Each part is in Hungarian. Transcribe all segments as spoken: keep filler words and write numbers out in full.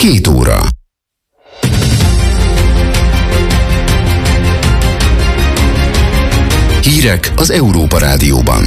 Két óra. Hírek az Európa Rádióban.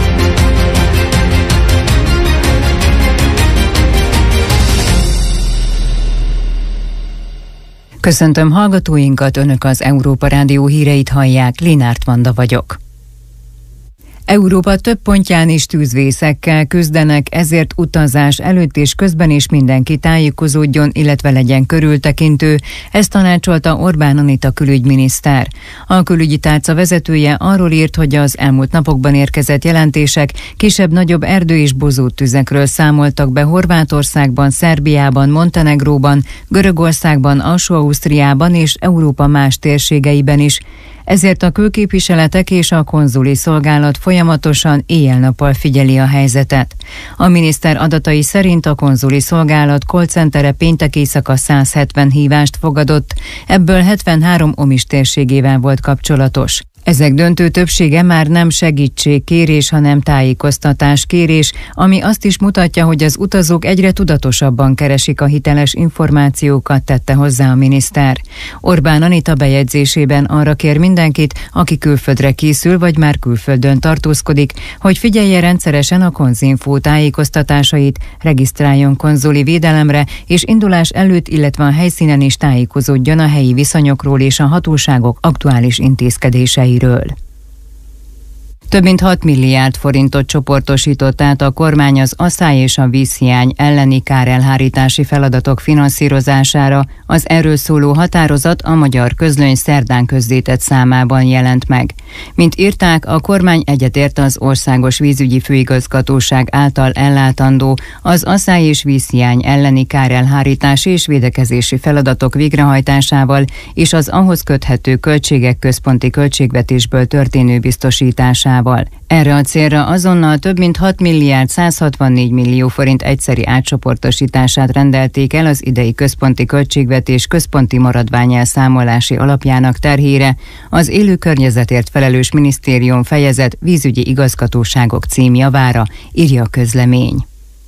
Köszöntöm hallgatóinkat, Önök az Európa Rádió híreit hallják, Linárt Vanda vagyok. Európa több pontján is tűzvészekkel küzdenek, ezért utazás előtt és közben is mindenki tájékozódjon, illetve legyen körültekintő. Ezt tanácsolta Orbán Anita külügyminiszter. A külügyi tárca vezetője arról írt, hogy az elmúlt napokban érkezett jelentések kisebb-nagyobb erdő- és bozóttüzekről számoltak be Horvátországban, Szerbiában, Montenegróban, Görögországban, Alsó-Ausztriában és Európa más térségeiben is. Ezért a külképviseletek és a konzuli szolgálat folyamatosan éjjel-nappal figyeli a helyzetet. A miniszter adatai szerint a konzuli szolgálat call-centere péntek éjszaka száz hetven hívást fogadott, ebből hetvenhárom Omis térségével volt kapcsolatos. Ezek döntő többsége már nem segítségkérés, hanem tájékoztatáskérés, ami azt is mutatja, hogy az utazók egyre tudatosabban keresik a hiteles információkat, tette hozzá a miniszter. Orbán Anita bejegyzésében arra kér mindenkit, aki külföldre készül, vagy már külföldön tartózkodik, hogy figyelje rendszeresen a Konzinfó tájékoztatásait, regisztráljon konzuli védelemre, és indulás előtt, illetve a helyszínen is tájékozódjon a helyi viszonyokról és a hatóságok aktuális intézkedéseiről. Több mint hat milliárd forintot csoportosított át a kormány az asszály és a vízhiány elleni kárelhárítási feladatok finanszírozására. Az erről szóló határozat a Magyar Közlöny szerdán közzétett számában jelent meg. Mint írták, a kormány egyetért az Országos Vízügyi Főigazgatóság által ellátandó az asszály és vízhiány elleni kárelhárítási és védekezési feladatok végrehajtásával és az ahhoz köthető költségek központi költségvetésből történő biztosításával. Erre a célra azonnal több mint hat milliárd száz hatvannégy millió forint egyszeri átcsoportosítását rendelték el az idei központi költségvetés központi maradványelszámolási alapjának terhére, az élő környezetért felelős minisztérium fejezet vízügyi igazgatóságok címjavára, írja a közlemény.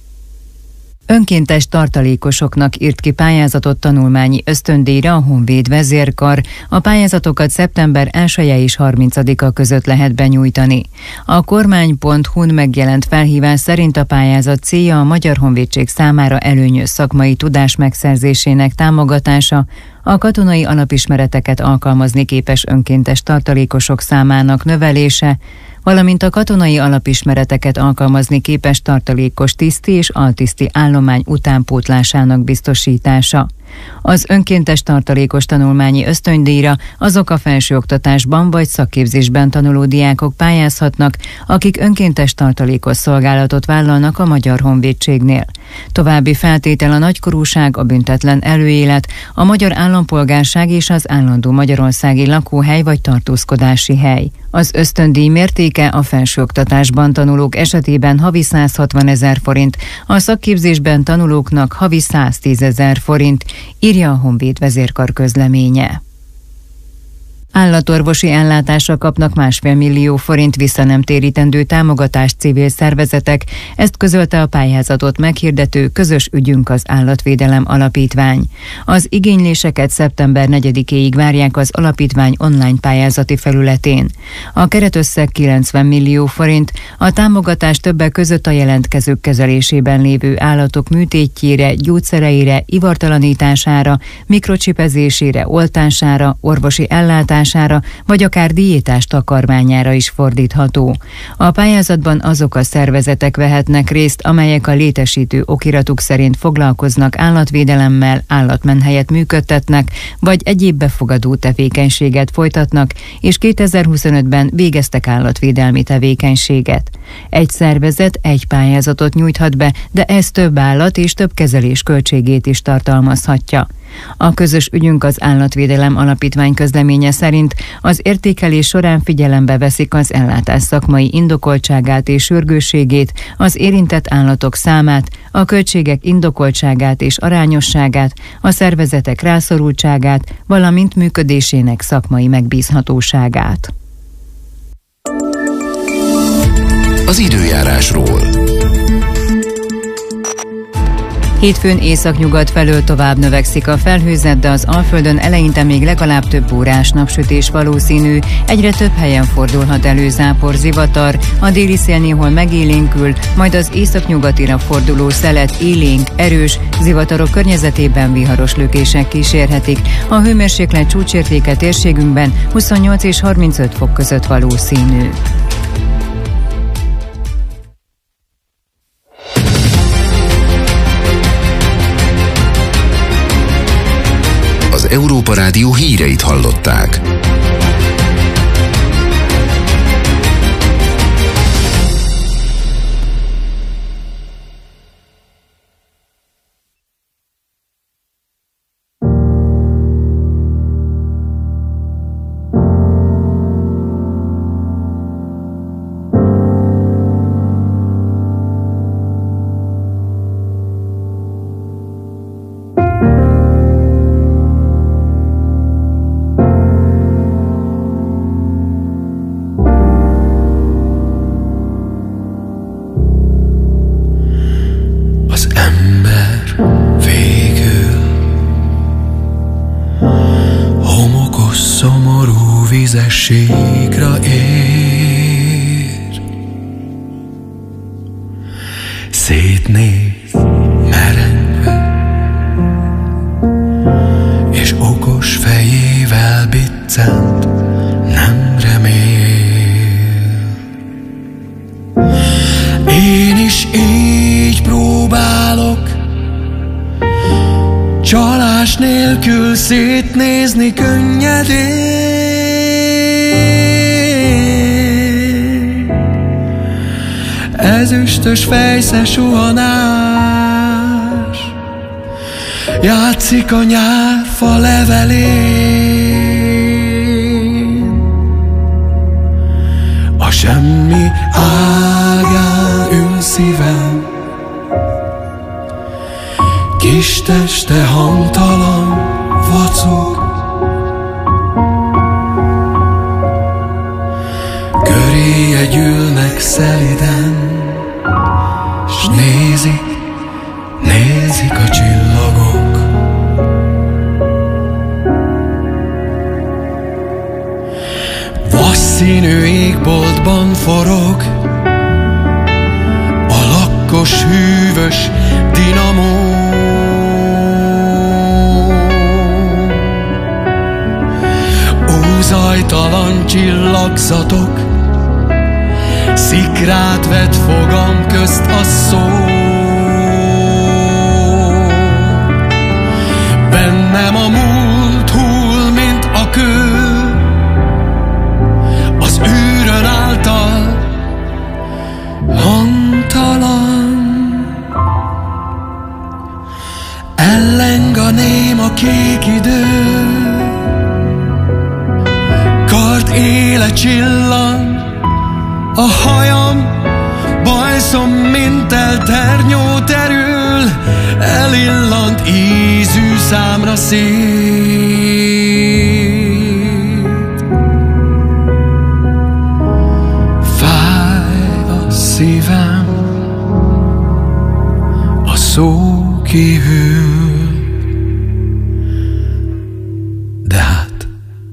Önkéntes tartalékosoknak írt ki pályázatot tanulmányi ösztöndíjra a Honvéd vezérkar. A pályázatokat szeptember elseje és harmincadika között lehet benyújtani. A kormány pont hu-n megjelent felhívás szerint a pályázat célja a Magyar Honvédség számára előnyös szakmai tudás megszerzésének támogatása, a katonai alapismereteket alkalmazni képes önkéntes tartalékosok számának növelése, valamint a katonai alapismereteket alkalmazni képes tartalékos tiszti és altiszti állomány utánpótlásának biztosítása. Az önkéntes tartalékos tanulmányi ösztöndíjra azok a felsőoktatásban vagy szakképzésben tanuló diákok pályázhatnak, akik önkéntes tartalékos szolgálatot vállalnak a Magyar Honvédségnél. További feltétel a nagykorúság, a büntetlen előélet, a magyar állampolgárság és az állandó magyarországi lakóhely vagy tartózkodási hely. Az ösztöndíj mértéke a felsőoktatásban tanulók esetében havi száz hatvan ezer forint, a szakképzésben tanulóknak havi száztíz ezer forint, írja a Honvéd vezérkar közleménye. Állatorvosi ellátásra kapnak másfél millió forint visszanemtérítendő támogatást civil szervezetek, ezt közölte a pályázatot meghirdető Közös ügyünk az Állatvédelem Alapítvány. Az igényléseket szeptember negyedikéig várják az alapítvány online pályázati felületén. A keretösszeg kilencven millió forint, a támogatás többek között a jelentkezők kezelésében lévő állatok műtétjére, gyógyszereire, ivartalanítására, mikrocsipezésére, oltására, orvosi ellátására, vagy akár diétás takarmányára is fordítható. A pályázatban azok a szervezetek vehetnek részt, amelyek a létesítő okiratuk szerint foglalkoznak állatvédelemmel, állatmenhelyet működtetnek, vagy egyéb befogadó tevékenységet folytatnak, és kétezer-huszonötben végeztek állatvédelmi tevékenységet. Egy szervezet egy pályázatot nyújthat be, de ez több állat és több kezelés költségét is tartalmazhatja. A Közös ügyünk az Állatvédelem Alapítvány közleménye szerint az értékelés során figyelembe veszik az ellátás szakmai indokoltságát és sürgősségét, az érintett állatok számát, a költségek indokoltságát és arányosságát, a szervezetek rászorultságát, valamint működésének szakmai megbízhatóságát. Az időjárásról. Hétfőn északnyugat felől tovább növekszik a felhőzet, de az Alföldön eleinte még legalább több órás napsütés valószínű, egyre több helyen fordulhat elő zápor, zivatar, a déli szél néhol megélénkül, majd az északnyugatira forduló szelet élénk, erős, zivatarok környezetében viharos lökések kísérhetik. A hőmérséklet csúcsértéke térségünkben huszonnyolc és harmincöt fok között valószínű. Az Európa Rádió híreit hallották. Vizességre ér, szétnéz merengve, és okos fejével biccent, nem remél. Én is így próbálok, csalás nélkül szétnézni könnyedén. Ezüstös fejsze suhanás, játszik a nyárfa levelén. A semmi ágán ül szívem, kis teste hangtalan vacog. Köréje gyűlnek szeliden, s nézik, nézik a csillagok. Vasszínű égboltban forog a lakkos, hűvös dinamó. Ózajtalan csillagzatok, szikrát vet fogam közt a szó. Bennem a múlt hull, mint a kő, az űrön által hangtalan. Elleng a néma kék idő, kard éle csillan a hajam, bajszom, mint elternyó terül, elillant ízű számra szét. Fáj a szívem, a szó kihűl, de hát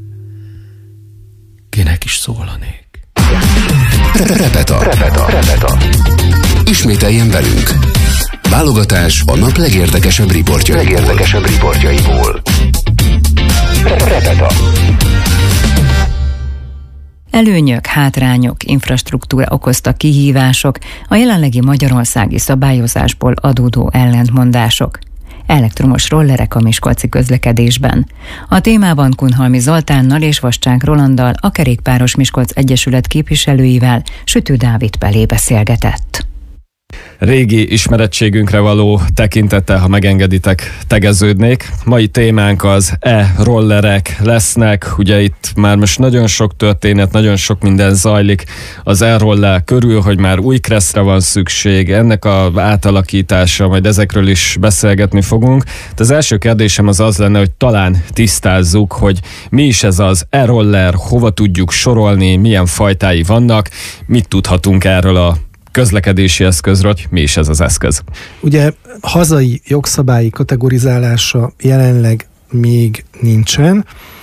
kinek is szólanék. Repeta. Repeta. Repeta. Ismételjen velünk. Válogatás a nap legérdekesebb riportjaiból. Legérdekesebb riportjaiból. Repeta. Előnyök, hátrányok, infrastruktúra okozta kihívások, a jelenlegi magyarországi szabályozásból adódó ellentmondások. Elektromos rollerek a miskolci közlekedésben. A témában Kunhalmi Zoltánnal és Vascsák Rolanddal, a Kerékpáros Miskolc Egyesület képviselőivel Sütő Dávid Pelé beszélgetett. Régi ismerettségünkre való tekintettel, ha megengeditek, tegeződnék. Mai témánk az e-rollerek lesznek. Ugye itt már most nagyon sok történet, nagyon sok minden zajlik az e-roller körül, hogy már új kresszre van szükség, ennek az átalakítása, majd ezekről is beszélgetni fogunk. De az első kérdésem az az lenne, hogy talán tisztázzuk, hogy mi is ez az e-roller, hova tudjuk sorolni, milyen fajtái vannak, mit tudhatunk erről a közlekedési eszközről, hogy mi is ez az eszköz. Ugye hazai jogszabályi kategorizálása jelenleg még nincsen,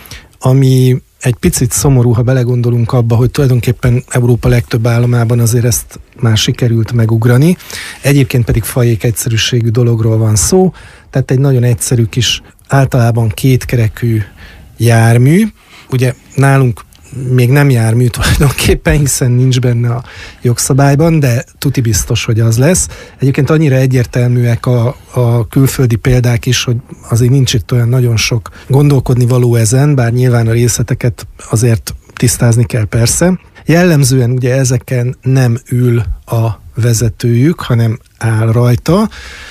ami egy picit szomorú, ha belegondolunk abba, hogy tulajdonképpen Európa legtöbb államában azért ezt már sikerült megugrani. Egyébként pedig fajék egyszerűségű dologról van szó, tehát egy nagyon egyszerű kis, általában kétkerekű jármű. Ugye nálunk még nem jármű tulajdonképpen, hiszen nincs benne a jogszabályban, de tuti biztos, hogy az lesz. Egyébként annyira egyértelműek a, a külföldi példák is, hogy azért nincs itt olyan nagyon sok gondolkodni való ezen, bár nyilván a részleteket azért tisztázni kell persze. Jellemzően ugye ezeken nem ül a vezetőjük, hanem áll rajta,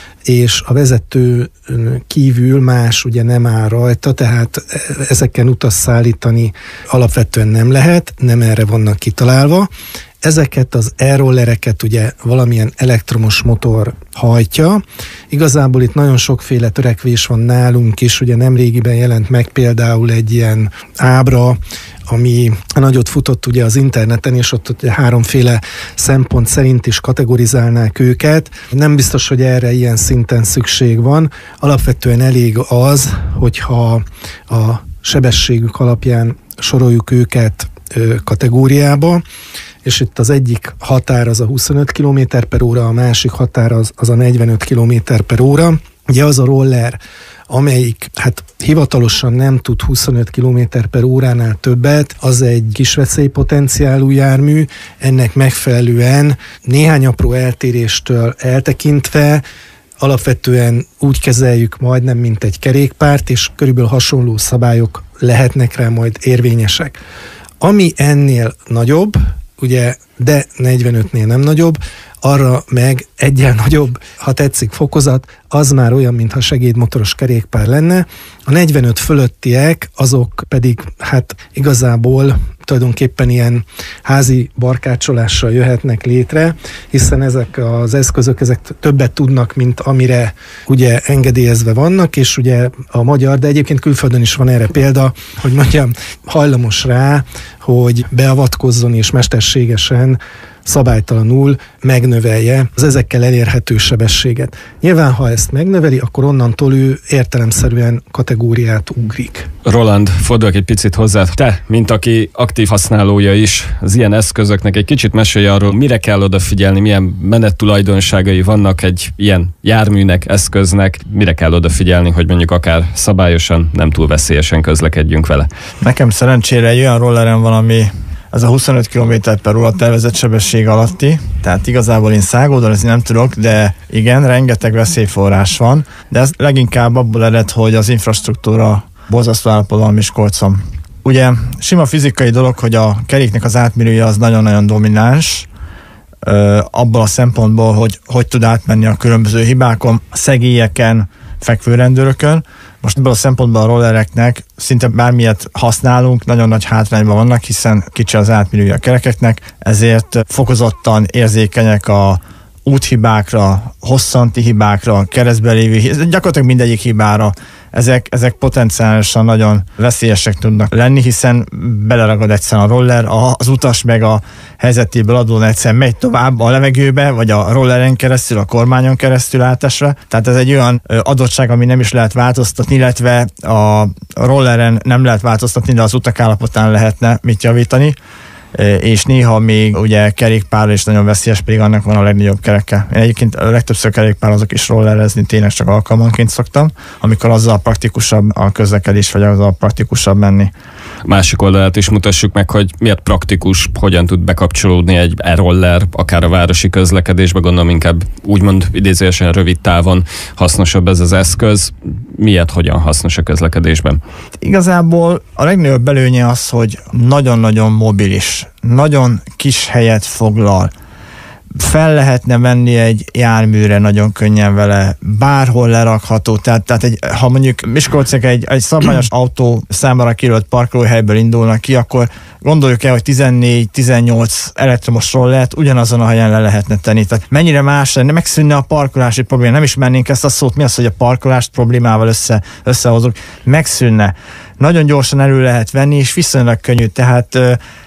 és a vezető kívül más ugye nem áll rajta, tehát ezeken utas szállítani alapvetően nem lehet, nem erre vannak kitalálva. Ezeket az e-rollereket ugye valamilyen elektromos motor hajtja. Igazából itt nagyon sokféle törekvés van nálunk is, ugye nemrégiben jelent meg például egy ilyen ábra, ami nagyot futott ugye az interneten, és ott ugye háromféle szempont szerint is kategorizálnák őket. Nem biztos, hogy erre ilyen szinten szükség van. Alapvetően elég az, hogyha a sebességük alapján soroljuk őket kategóriába, és itt az egyik határ az a huszonöt kilométer per óra, a másik határ az, az a negyvenöt kilométer per óra. Ugye az a roller, amelyik hát hivatalosan nem tud huszonöt kilométer per óránál többet, az egy kis veszélypotenciálú jármű, ennek megfelelően néhány apró eltéréstől eltekintve alapvetően úgy kezeljük majdnem, mint egy kerékpárt, és körülbelül hasonló szabályok lehetnek rá majd érvényesek. Ami ennél nagyobb, ugye, de negyvenötnél nem nagyobb, arra meg egyen nagyobb, ha tetszik, fokozat, az már olyan, mintha segédmotoros kerékpár lenne. A negyvenöt fölöttiek, azok pedig hát igazából tulajdonképpen ilyen házi barkácsolással jöhetnek létre, hiszen ezek az eszközök, ezek többet tudnak, mint amire ugye engedélyezve vannak, és ugye a magyar, de egyébként külföldön is van erre példa, hogy mondjam, hajlamos rá, hogy beavatkozzon és mesterségesen szabálytalanul megnövelje az ezekkel elérhető sebességet. Nyilván, ha ezt megnöveli, akkor onnantól ő értelemszerűen kategóriát ugrik. Roland, fordulok egy picit hozzá. Te, mint aki aktív használója is az ilyen eszközöknek, egy kicsit mesélj arról, mire kell odafigyelni, milyen menettulajdonságai vannak egy ilyen járműnek, eszköznek, mire kell odafigyelni, hogy mondjuk akár szabályosan, nem túl veszélyesen közlekedjünk vele. Nekem szerencsére egy olyan rollerem van, ami ez a huszonöt kilométer per óra tervezett sebesség alatti, tehát igazából én szágódolni nem tudok, de igen, rengeteg veszélyforrás van, de ez leginkább abból ered, hogy az infrastruktúra borzasztó állapotban Miskolcon. Ugye sima fizikai dolog, hogy a keréknek az átmérője az nagyon-nagyon domináns, abból a szempontból, hogy hogy tud átmenni a különböző hibákon, szegélyeken, fekvőrendőrökön. Most ebből a szempontból a rollereknek szinte bármilyet használunk, nagyon nagy hátrányban vannak, hiszen kicsi az átmérője a kerekeknek, ezért fokozottan érzékenyek a úthibákra, hosszanti hibákra, keresztbe lévő, gyakorlatilag mindegyik hibára. Ezek, ezek potenciálisan nagyon veszélyesek tudnak lenni, hiszen beleragad egyszerűen a roller, az utas meg a helyzetéből adóan egyszerűen megy tovább a levegőbe, vagy a rolleren keresztül, a kormányon keresztül átesve. Tehát ez egy olyan adottság, ami nem is lehet változtatni, illetve a rolleren nem lehet változtatni, de az utak állapotán lehetne mit javítani. És néha még ugye kerékpár is nagyon veszélyes, pedig annak van a legnagyobb kereke. Én egyébként a legtöbbször kerékpározok is rollerezni, tényleg csak alkalmanként szoktam, amikor azzal praktikusabb a közlekedés, vagy azzal praktikusabb menni. Másik oldalát is mutassuk meg, hogy miért praktikus, hogyan tud bekapcsolódni egy e-roller, akár a városi közlekedésbe, gondolom inkább úgymond idézőesen rövid távon hasznosabb ez az eszköz. Miért, hogyan hasznos a közlekedésben? Igazából a legnagyobb előnye az, hogy nagyon-nagyon mobilis, nagyon kis helyet foglal. Fel lehetne venni egy járműre nagyon könnyen vele, bárhol lerakható, tehát, tehát egy, ha mondjuk Miskolcek egy, egy szabályos autó számára kijelölt parkolóhelyből indulnak ki, akkor gondoljuk el, hogy tizennégy-tizennyolc elektromos rollert ugyanazon a helyen le lehetne tenni. Tehát mennyire más lenne, megszűnne a parkolási probléma. Nem ismernénk ezt a szót, mi az, hogy a parkolást problémával össze, összehozunk. Megszűnne. Nagyon gyorsan elő lehet venni, és viszonylag könnyű. Tehát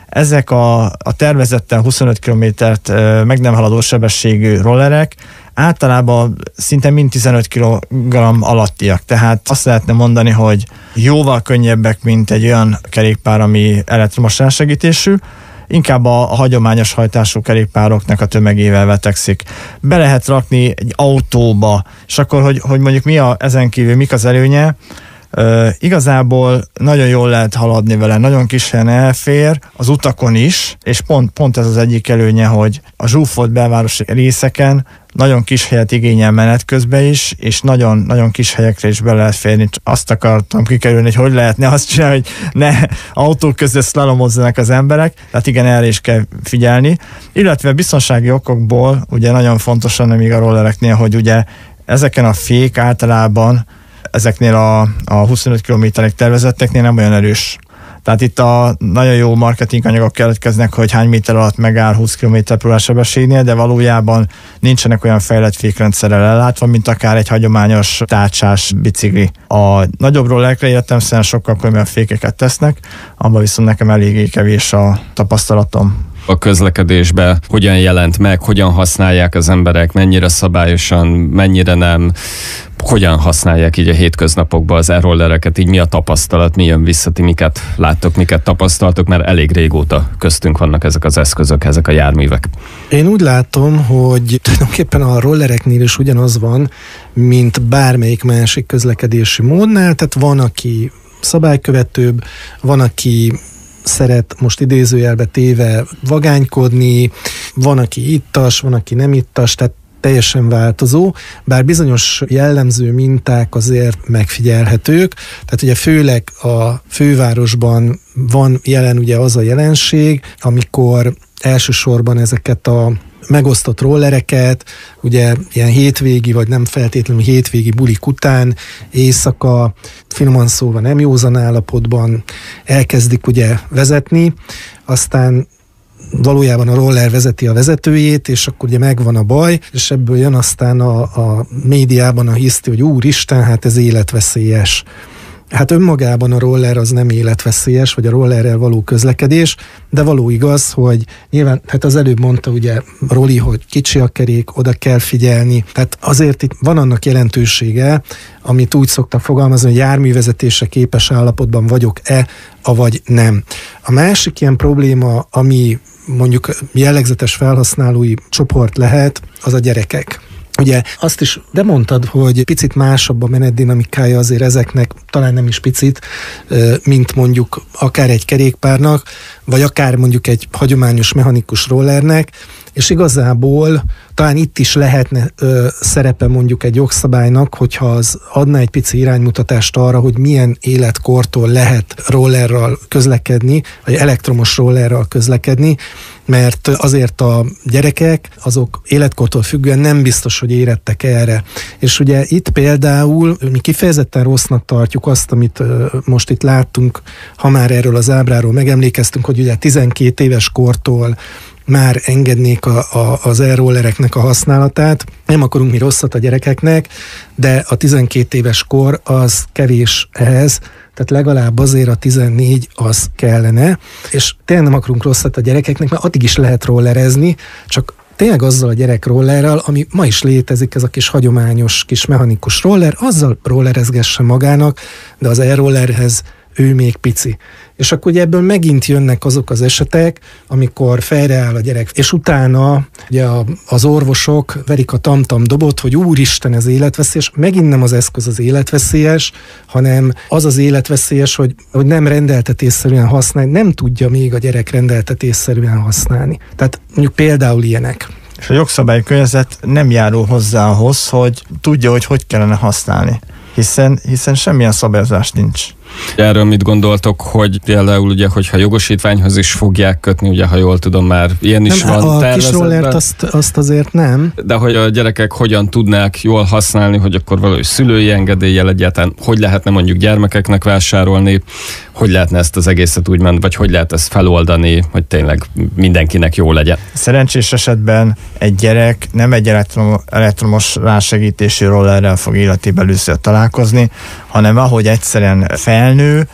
Ezek a, a tervezetten huszonöt kilométert meg nem haladó sebességű rollerek általában szinte mind tizenöt kilogramm alattiak. Tehát azt lehetne mondani, hogy jóval könnyebbek, mint egy olyan kerékpár, ami elektromos rásegítésű, inkább a, a hagyományos hajtású kerékpároknak a tömegével vetekszik. Be lehet rakni egy autóba, és akkor, hogy, hogy mondjuk mi a, ezen kívül mik az előnye, Uh, igazából nagyon jól lehet haladni vele, nagyon kis helyen elfér, az utakon is, és pont, pont ez az egyik előnye, hogy a zsúfolt belvárosi részeken nagyon kis helyet igényel menet közben is, és nagyon, nagyon kis helyekre is be lehet férni. Azt akartam kikerülni, hogy hogy lehetne azt csinálni, hogy ne autók között szlalomozzanak az emberek, tehát igen, erre is kell figyelni. Illetve biztonsági okokból, ugye nagyon fontosan még a rollereknél, hogy ugye ezeken a fék általában ezeknél a, a huszonöt kilométerek tervezetteknél nem olyan erős. Tehát itt a nagyon jó marketing anyagok keletkeznek, hogy hány méter alatt megáll húsz kilométer per óra sebességnél, de valójában nincsenek olyan fejlett fékrendszerrel ellátva, mint akár egy hagyományos tárcsás bicikli. A nagyobb rollerekre értelemszerűen sokkal komolyabb fékeket tesznek, abban viszont nekem eléggé kevés a tapasztalatom. A közlekedésben hogyan jelent meg, hogyan használják az emberek, mennyire szabályosan, mennyire nem, hogyan használják így a hétköznapokban az e-rollereket, így mi a tapasztalat, mi jön vissza, ti miket láttok, miket tapasztaltok, mert elég régóta köztünk vannak ezek az eszközök, ezek a járművek. Én úgy látom, hogy tulajdonképpen a rollereknél is ugyanaz van, mint bármelyik másik közlekedési módnál, tehát van, aki szabálykövetőbb, van, aki szeret most idézőjelbe téve vagánykodni, van, aki ittas, van, aki nem ittas, tehát teljesen változó, bár bizonyos jellemző minták azért megfigyelhetők, tehát ugye főleg a fővárosban van jelen ugye az a jelenség, amikor elsősorban ezeket a megosztott rollereket, ugye ilyen hétvégi, vagy nem feltétlenül hétvégi bulik után, éjszaka, finoman szóval nem józan állapotban elkezdik ugye vezetni, aztán valójában a roller vezeti a vezetőjét, és akkor ugye megvan a baj, és ebből jön aztán a, a médiában a hiszti, hogy úristen, hát ez életveszélyes. Hát önmagában a roller az nem életveszélyes, vagy a rollerrel való közlekedés, de való igaz, hogy nyilván, hát az előbb mondta ugye Roli, hogy kicsi a kerék, oda kell figyelni, tehát azért itt van annak jelentősége, amit úgy szoktak fogalmazni, hogy járművezetésre képes állapotban vagyok-e, avagy nem. A másik ilyen probléma, ami mondjuk jellegzetes felhasználói csoport lehet, az a gyerekek. Ugye azt is, de mondtad, hogy picit másabb a menetdinamikája azért ezeknek, talán nem is picit, mint mondjuk akár egy kerékpárnak, vagy akár mondjuk egy hagyományos mechanikus rollernek, és igazából talán itt is lehetne ö, szerepe mondjuk egy jogszabálynak, hogyha az adna egy pici iránymutatást arra, hogy milyen életkortól lehet rollerral közlekedni, vagy elektromos rollerral közlekedni, mert azért a gyerekek, azok életkortól függően nem biztos, hogy érettek erre. És ugye itt például mi kifejezetten rossznak tartjuk azt, amit ö, most itt láttunk, ha már erről az ábráról megemlékeztünk, hogy ugye tizenkét éves kortól már engednék a, a, az e-rollereknek a használatát. Nem akarunk mi rosszat a gyerekeknek, de a tizenkét éves kor az kevés ehhez, tehát legalább azért a tizennégy az kellene, és tényleg nem akarunk rosszat a gyerekeknek, mert addig is lehet rollerezni, csak tényleg azzal a gyerek rollerrel, ami ma is létezik, ez a kis hagyományos kis mechanikus roller, azzal rollerezgesse magának, de az e-rollerhez ő még pici. És akkor ugye ebből megint jönnek azok az esetek, amikor fejreáll a gyerek, és utána ugye az orvosok verik a tam-tam dobot, hogy úristen, ez életveszélyes. Megint nem az eszköz az életveszélyes, hanem az az életveszélyes, hogy, hogy nem rendeltetésszerűen használni, nem tudja még a gyerek rendeltetésszerűen használni. Tehát mondjuk például ilyenek. És a jogszabályi környezet nem járul hozzá ahhoz, hogy tudja, hogy hogy kellene használni. Hiszen, hiszen semmilyen szabályozás nincs. Erről mit gondoltok, hogy például ugye, hogyha jogosítványhoz is fogják kötni, ugye, ha jól tudom, már ilyen is nem, van a tervezetben. kis rollert azt, azt azért nem. De hogy a gyerekek hogyan tudnák jól használni, hogy akkor valahogy szülői engedéllyel egyáltalán, hogy lehetne mondjuk gyermekeknek vásárolni, hogy lehetne ezt az egészet úgymond, vagy hogy lehet ezt feloldani, hogy tényleg mindenkinek jó legyen. Szerencsés esetben egy gyerek nem egy elektrom- elektromos rásegítésű rollerrel fog életében először találkozni, hanem ahogy egyszerűen felnő,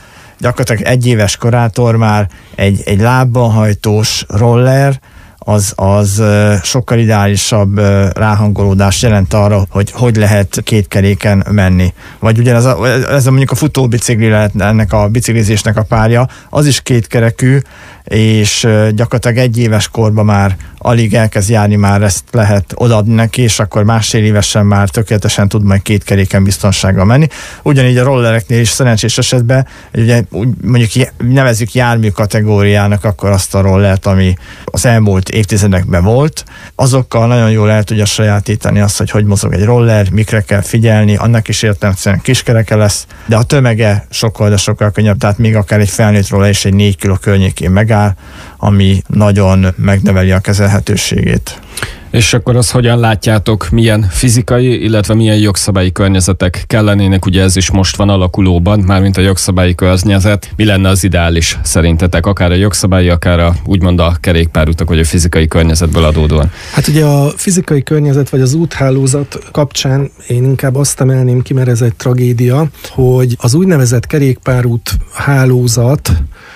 gyakorlatilag egy éves korától már egy, egy lábban hajtós roller, az, az sokkal ideálisabb ráhangolódást jelent arra, hogy hogy lehet két keréken menni. Vagy ugye ez a, ez a mondjuk a futóbicikli lehet ennek a biciklizésnek a párja, az is kétkerekű, és gyakorlatilag egy éves korban már alig elkezd járni, már ezt lehet odaadni neki, és akkor másfél évesen már tökéletesen tud majd két keréken biztonsággal menni. Ugyanígy a rollereknél is szerencsés esetben, ugye mondjuk nevezzük jármű kategóriának akkor azt a rollert, ami az elmúlt évtizedekben volt, azokkal nagyon jól el tudja sajátítani azt, hogy hogy mozog egy roller, mikre kell figyelni, annak is értelemszerűen kiskereke lesz, de a tömege sokkal, de sokkal könnyebb, tehát még akár egy felnőtt roller is egy négy kiló környékén megáll, ami nagyon megnöveli a kezelhetőségét. És akkor azt hogyan látjátok, milyen fizikai, illetve milyen jogszabályi környezetek kellenének, ugye ez is most van alakulóban, mármint a jogszabályi környezet. Mi lenne az ideális szerintetek, akár a jogszabályi, akár a, úgymond a kerékpárutak, vagy a fizikai környezetből adódóan? Hát ugye a fizikai környezet, vagy az úthálózat kapcsán én inkább azt emelném ki, mert ez egy tragédia, hogy az úgynevezett kerékpárút hálózat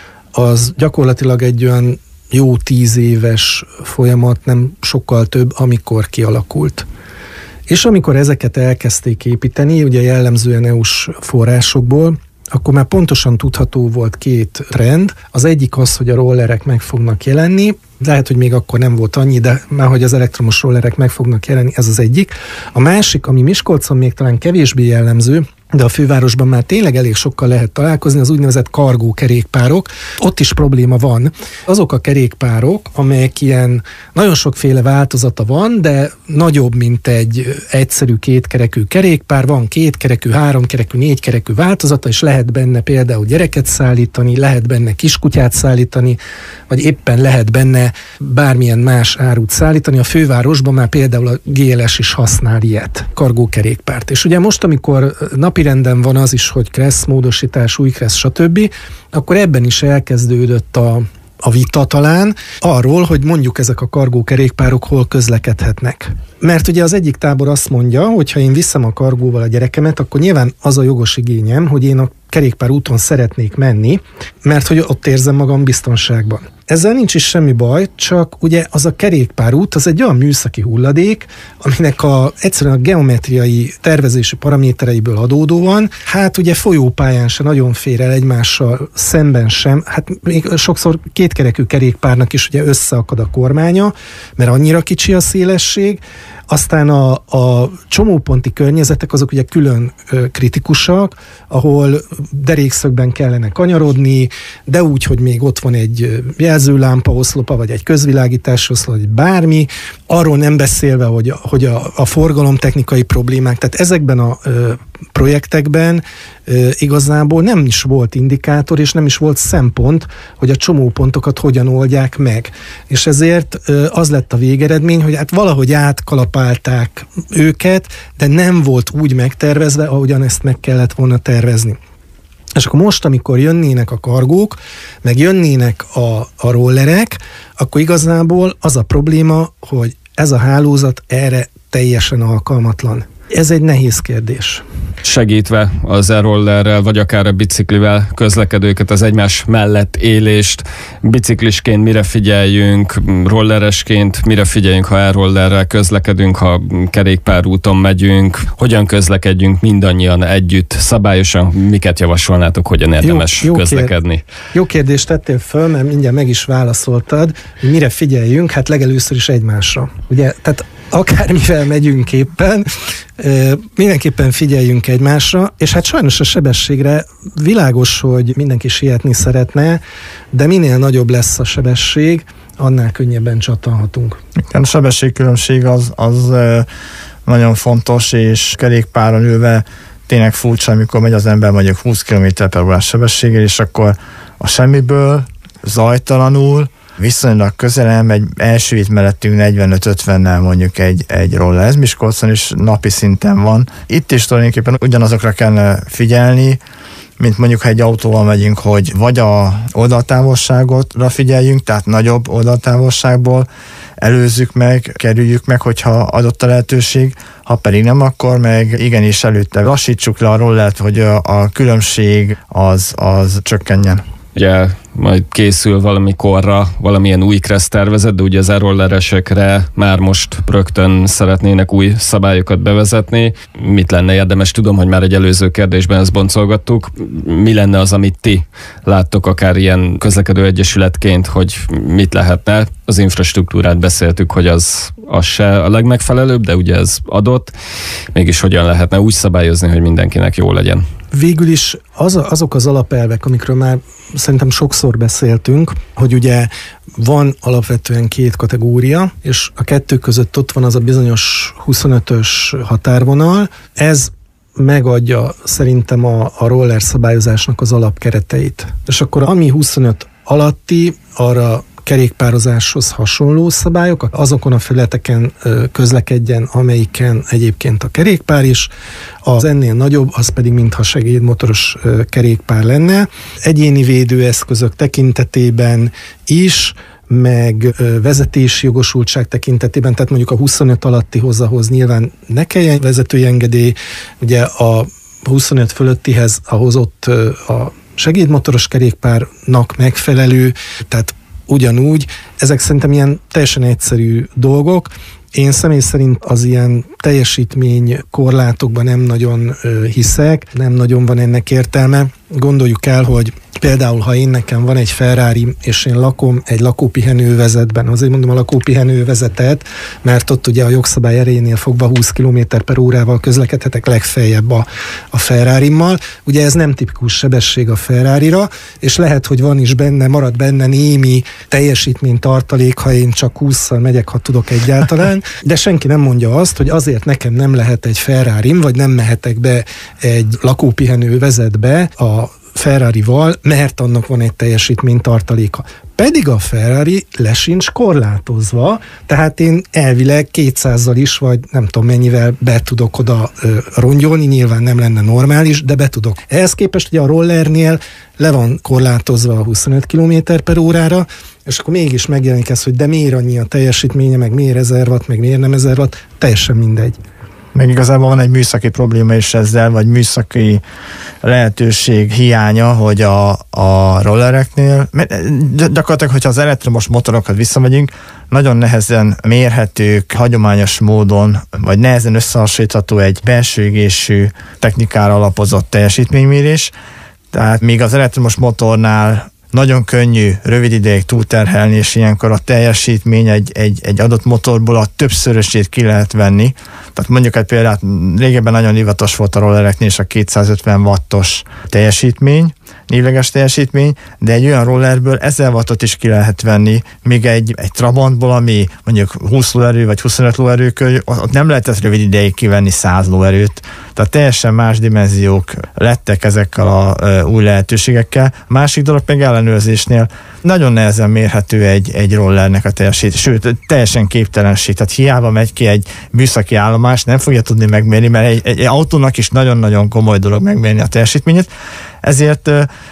az gyakorlatilag egy olyan jó tíz éves folyamat, nem sokkal több, amikor kialakult. És amikor ezeket elkezdték építeni, ugye jellemzően é u-s forrásokból, akkor már pontosan tudható volt két trend. Az egyik az, hogy a rollerek meg fognak jelenni, lehet, hogy még akkor nem volt annyi, de már hogy az elektromos rollerek meg fognak jelenni, ez az egyik. A másik, ami Miskolcon még talán kevésbé jellemző, de a fővárosban már tényleg elég sokkal lehet találkozni, az úgynevezett kargó kerékpárok. Ott is probléma van. Azok a kerékpárok, amelyek ilyen nagyon sokféle változata van, de nagyobb, mint egy egyszerű kétkerekű kerékpár, van kétkerekű, háromkerekű, négykerekű változata, és lehet benne például gyereket szállítani, lehet benne kiskutyát szállítani, vagy éppen lehet benne bármilyen más árut szállítani. A fővárosban már például a gé el es is használ ilyet, kargókerékpárt. És ugye most, amikor napirenden van az is, hogy kressz módosítás, új kressz, stb., akkor ebben is elkezdődött a, a vita talán arról, hogy mondjuk ezek a kargókerékpárok hol közlekedhetnek. Mert ugye az egyik tábor azt mondja, hogy ha én viszem a kargóval a gyerekemet, akkor nyilván az a jogos igényem, hogy én a kerékpár úton szeretnék menni, mert hogy ott érzem magam biztonságban. Ezzel nincs is semmi baj, csak ugye az a kerékpárút, az egy olyan műszaki hulladék, aminek a, egyszerűen a geometriai tervezési paramétereiből adódóan, hát ugye folyópályán se nagyon fér el egymással szemben sem, hát még sokszor kétkerekű kerékpárnak is ugye összeakad a kormánya, mert annyira kicsi a szélesség. Aztán a, a csomóponti környezetek azok ugye külön ö, kritikusak, ahol derékszögben kellene kanyarodni, de úgy, hogy még ott van egy jelzőlámpa oszlopa, vagy egy közvilágítási oszlop, vagy bármi. Arról nem beszélve, hogy, hogy a, a forgalomtechnikai problémák, tehát ezekben a ö, projektekben ö, igazából nem is volt indikátor, és nem is volt szempont, hogy a csomópontokat hogyan oldják meg. És ezért ö, az lett a végeredmény, hogy hát valahogy átkalapálták őket, de nem volt úgy megtervezve, ahogyan ezt meg kellett volna tervezni. És akkor most, amikor jönnének a kargók, meg jönnének a, a rollerek, akkor igazából az a probléma, hogy ez a hálózat erre teljesen alkalmatlan. Ez egy nehéz kérdés. Segítve az e-rollerrel, vagy akár a biciklivel közlekedőket, az egymás mellett élést, biciklisként mire figyeljünk, rolleresként mire figyeljünk, ha e-rollerrel közlekedünk, ha kerékpárúton megyünk, hogyan közlekedjünk mindannyian együtt, szabályosan, miket javasolnátok, hogyan érdemes jó, jó közlekedni? Kér, jó kérdést tettél föl, mert mindjárt meg is válaszoltad, hogy mire figyeljünk, hát legelőször is egymásra. Ugye, tehát akármivel megyünk éppen, mindenképpen figyeljünk egymásra, és hát sajnos a sebességre világos, hogy mindenki sietni szeretne, de minél nagyobb lesz a sebesség, annál könnyebben csattanhatunk. A sebességkülönbség az, az nagyon fontos, és kerékpáron ülve tényleg furcsa, amikor megy az ember mondjuk húsz kilométer per órás sebességgel, és akkor a semmiből, zajtalanul, viszonylag közel megy, első itt mellettünk negyvenöt-ötvennel mondjuk egy, egy roller. Ez Miskolcon is napi szinten van. Itt is tulajdonképpen ugyanazokra kellene figyelni, mint mondjuk, ha egy autóval megyünk, hogy vagy a oldaltávolságotra figyeljünk, tehát nagyobb oldaltávolságból előzzük meg, kerüljük meg, hogyha adott a lehetőség, ha pedig nem, akkor meg igenis előtte lassítsuk le a rollert, hogy a, a különbség az, az csökkenjen. Ugye majd készül valamikorra valamilyen új kressz tervezet, de ugye az e-rolleresekre már most rögtön szeretnének új szabályokat bevezetni. Mit lenne érdemes? Tudom, hogy már egy előző kérdésben ezt boncolgattuk. Mi lenne az, amit ti láttok akár ilyen közlekedő egyesületként, hogy mit lehetne? Az infrastruktúrát beszéltük, hogy az, az se a legmegfelelőbb, de ugye ez adott. Mégis hogyan lehetne úgy szabályozni, hogy mindenkinek jó legyen? Végül is az, azok az alapelvek, amikről már szerintem sokszor beszéltünk, hogy ugye van alapvetően két kategória, és a kettő között ott van az a bizonyos huszonötös határvonal. Ez megadja szerintem a, a roller szabályozásnak az alapkereteit. És akkor ami huszonöt alatti, arra kerékpározáshoz hasonló szabályok, azokon a felületeken közlekedjen, amelyiken egyébként a kerékpár is, az ennél nagyobb, az pedig mintha segédmotoros kerékpár lenne. Egyéni védőeszközök tekintetében is, meg vezetési jogosultság tekintetében, tehát mondjuk a huszonöt alatti hozzahoz nyilván ne kelljen vezetői engedély, ugye a huszonöt fölöttihez ahhoz ott a segédmotoros kerékpárnak megfelelő, tehát ugyanúgy, ezek szerintem ilyen teljesen egyszerű dolgok. Én személy szerint az ilyen teljesítmény korlátokban nem nagyon ö, hiszek, nem nagyon van ennek értelme. Gondoljuk el, hogy például, ha én nekem van egy Ferrari, és én lakom egy lakópihenővezetben, azért mondom a lakópihenővezetet, mert ott ugye a jogszabály erejénél fogva húsz kilométer per órával közlekedhetek legfeljebb a, a Ferrarimmal. Ugye ez nem tipikus sebesség a Ferrarira, és lehet, hogy van is benne, marad benne némi teljesítménytartalék, ha én csak hússzal megyek, ha tudok egyáltalán, de senki nem mondja azt, hogy azért nekem nem lehet egy Ferrarim, vagy nem mehetek be egy lakópihenővezetbe a Ferrarival, mert annak van egy teljesítménytartaléka. Pedig a Ferrari le sincs korlátozva, tehát én elvileg kétszázzal is, vagy nem tudom mennyivel be tudok oda ö, rongyolni, nyilván nem lenne normális, de be tudok. Ehhez képest ugye a rollernél le van korlátozva a huszonöt kilométer per órára, és akkor mégis megjelenik ez, hogy de miért annyi a teljesítménye, meg miért ezer watt, meg miért nem ezer watt, teljesen mindegy. Meg igazából van egy műszaki probléma is ezzel, vagy műszaki lehetőség hiánya, hogy a, a rollereknél, gyakorlatilag, hogyha az elektromos motorokat visszamegyünk, nagyon nehezen mérhetők hagyományos módon, vagy nehezen összehasonlítható egy belső égésű technikára alapozott teljesítménymérés. Tehát még az elektromos motornál nagyon könnyű rövid ideig túlterhelni, és ilyenkor a teljesítmény egy, egy, egy adott motorból a többszörösét ki lehet venni. Tehát mondjuk egy példát, régebben nagyon divatos volt a rollereknél és a kétszázötven wattos teljesítmény, névleges teljesítmény, de egy olyan rollerből ezer wattot is ki lehet venni, még egy, egy Trabantból, ami mondjuk húsz lóerő vagy huszonöt lóerőkör, ott nem lehetett rövid ideig kivenni száz lóerőt. Tehát teljesen más dimenziók lettek ezekkel a e, új lehetőségekkel. Másik dolog meg ellenőrzésnél nagyon nehezen mérhető egy, egy rollernek a teljesítés, sőt, teljesen képtelenség. Tehát hiába megy ki egy műszaki állomás, nem fogja tudni megmérni, mert egy, egy autónak is nagyon-nagyon komoly dolog megmérni a teljesítményét. Ezért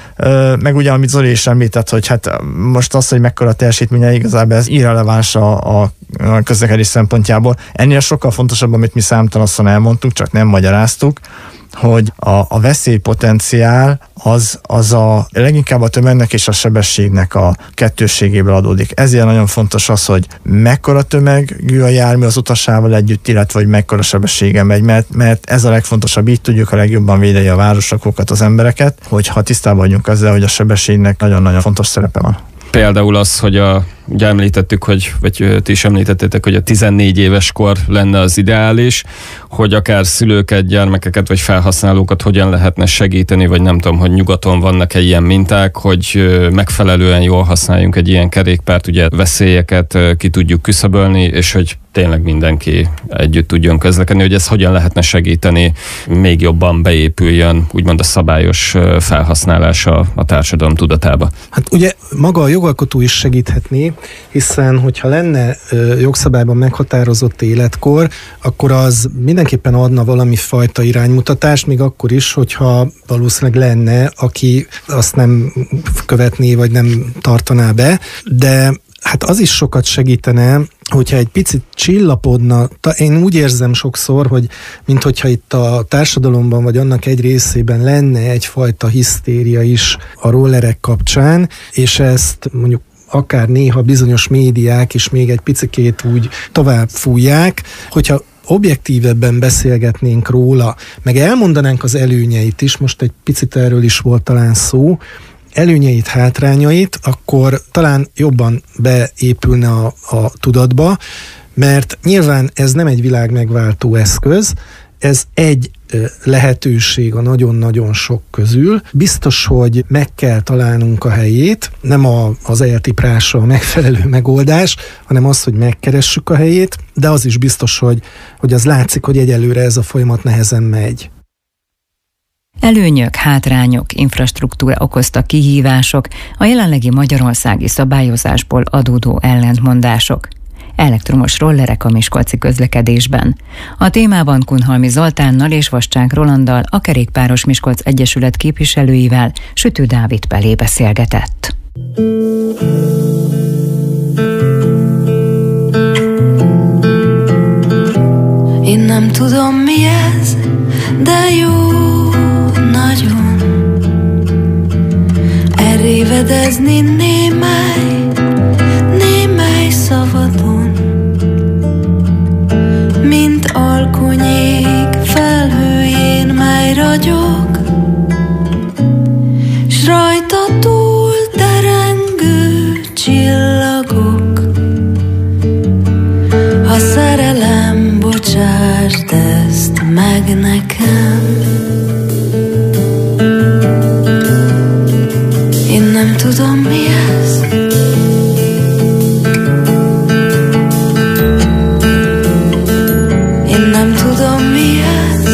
meg ugye, amit Zoli is említett, hogy hát most az, hogy mekkora teljesítménye, igazából ez irreleváns a, a közlekedés szempontjából. Ennél sokkal fontosabb, amit mi számtalanszor elmondtuk, csak nem magyaráztuk, hogy a, a veszélypotenciál az, az a leginkább a tömegnek és a sebességnek a kettősségéből adódik. Ezért nagyon fontos az, hogy mekkora tömegű a jármű az utasával együtt, illetve hogy mekkora sebessége megy, mert, mert ez a legfontosabb, így tudjuk a legjobban védeni a városokat, az embereket, hogyha tisztában vagyunk ezzel, hogy a sebességnek nagyon-nagyon fontos szerepe van. Például az, hogy a, ugye említettük, hogy, vagy ti is említettétek, hogy a tizennégy éves kor lenne az ideális, hogy akár szülőket, gyermekeket vagy felhasználókat hogyan lehetne segíteni, vagy nem tudom, hogy nyugaton vannak-e ilyen minták, hogy megfelelően jól használjunk egy ilyen kerékpárt, ugye veszélyeket ki tudjuk küszöbölni, és hogy tényleg mindenki együtt tudjon közlekedni, hogy ez hogyan lehetne segíteni, még jobban beépüljön, úgymond a szabályos felhasználása a társadalom tudatába. Hát ugye maga a jogalkotó is segíthetné, hiszen hogyha lenne jogszabályban meghatározott életkor, akkor az mindenképpen adna valami fajta iránymutatást, még akkor is, hogyha valószínűleg lenne, aki azt nem követné, vagy nem tartaná be, de hát az is sokat segítene, hogyha egy picit csillapodna. Én úgy érzem sokszor, hogy minthogyha itt a társadalomban, vagy annak egy részében lenne egyfajta hisztéria is a rollerek kapcsán, és ezt mondjuk akár néha bizonyos médiák is még egy picikét úgy tovább fújják, hogyha objektívebben beszélgetnénk róla, meg elmondanánk az előnyeit is, most egy picit erről is volt talán szó, előnyeit, hátrányait, akkor talán jobban beépülne a, a tudatba, mert nyilván ez nem egy világ megváltó eszköz, ez egy lehetőség a nagyon-nagyon sok közül. Biztos, hogy meg kell találnunk a helyét, nem a, az eltiprása a megfelelő megoldás, hanem az, hogy megkeressük a helyét, de az is biztos, hogy, hogy az látszik, hogy egyelőre ez a folyamat nehezen megy. Előnyök, hátrányok, infrastruktúra okozta kihívások, a jelenlegi magyarországi szabályozásból adódó ellentmondások. Elektromos rollerek a miskolci közlekedésben. A témában Kunhalmi Zoltánnal és Vasscsák Rolanddal, a Kerékpáros Miskolc Egyesület képviselőivel Sütő Dávid Pelé beszélgetett. Én nem tudom mi ez, de jó nagyon erévedezni némely, némely szabadon, mint alkonyék felhőjén, mely ragyog, s rajta túl derengő csillagok. Ha szerelem, bocsásd ezt meg nekem. Én nem tudom mi ez, én nem tudom mi ez,